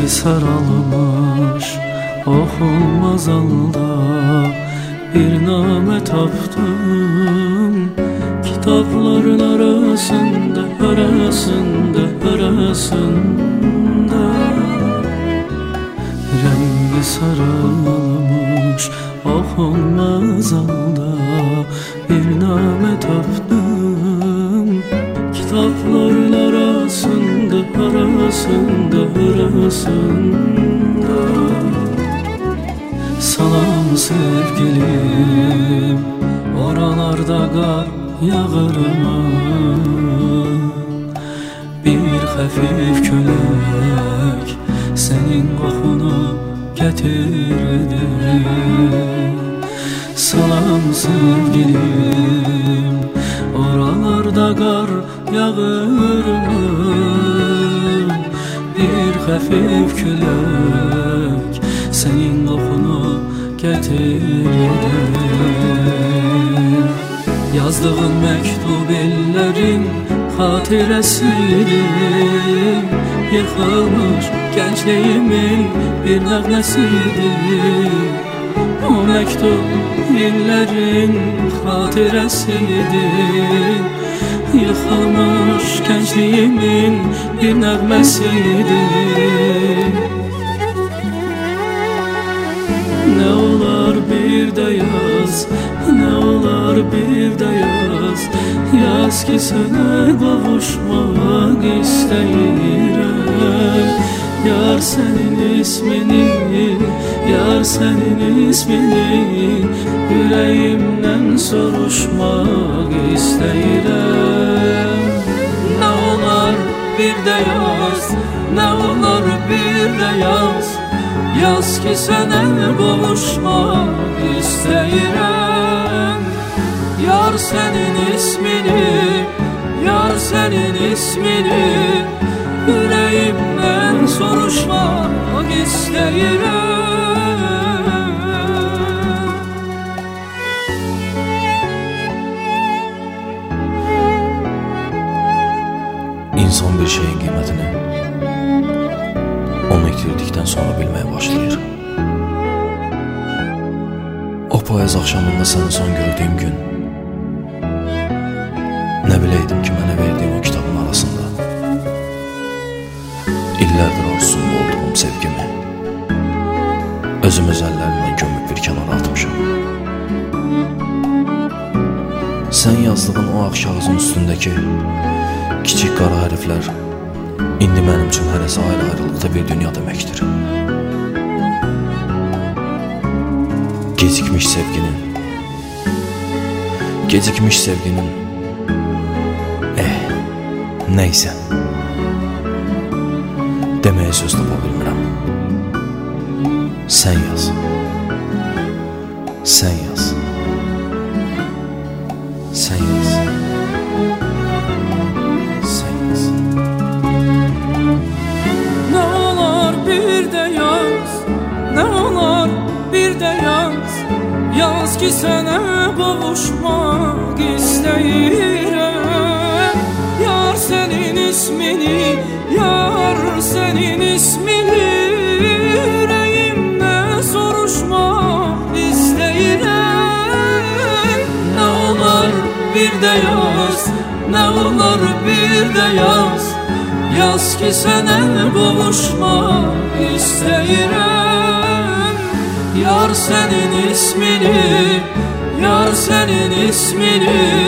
saralmış okunmaz halda bir name tapdım. Kitapların arasında rengi saralmış okunmaz halda bir name tapdım. Kitapların arasında salam sevgilim, oralarda kar yağır mı? Bir hafif kölek senin kokunu getirdi. Salam sevgilim, oralarda kar yağır mı? Bir hafif kölek senin kokunu getirdi. Yazdığın mektub ellerin hatiresidir. Yıkılmış gençliğimin bir nəğməsidir. O mektup illerin hatiresidir. Yıkılmış gençliğimin bir nəğməsidir. Ne olar bir de yaz, ne olar bir de yaz. Yaz ki sana kavuşmak isteyirəm. Yar senin ismini, yar senin ismini yüreğimden soruşmak isteyirəm. Ne olar bir de yaz, ne olar bir de yaz. Yaz ki sana kavuşmak isteyirəm. Yar senin ismini, yar senin ismini yüreğimden soruşmak isteyirəm. İnsan bir şeyin kıymetini onu itirdikten sonra bilmeye başlayır. O payız akşamında seni son gördüğüm gün, ne bileydim ki mənə verdiğim o kitabın arasında illərdir arzusunda olduğum sevgimi özüm öz əllərimdən gömüb bir kənara atmışam. Sen yazdığın o ağ kağızın üstündeki kiçik qara hərflər indi mənim üçün hərəsi ayrı-ayrılıqda bir dünya deməkdir. Gecikmiş sevginin neyse demeye söz tapa bilmirəm. Sen yaz, sen yaz, sen yaz, sen yaz. Ne olar bir de yaz, ne olar bir de yaz. Yaz ki sana kavuşmak isteyirəm. Yar senin ismini, yar senin ismini yüreğimden soruşmak isteyirəm. Ne olar bir de yaz, ne olar bir de yaz. Yaz ki sana kavuşmak isteyirəm. Yar senin ismini, yar senin ismini